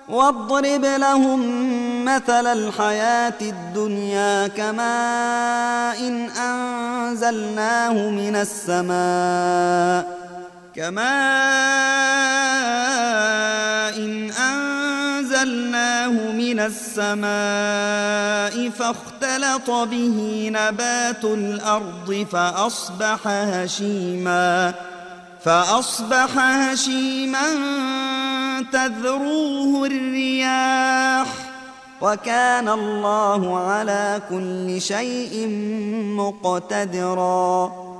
واضرب لهم مثل الحياة الدنيا كماء أنزلناه من السماء فاختلط به نبات الأرض فأصبح هشيما تذروه الرياح وكان الله على كل شيء مقتدرا.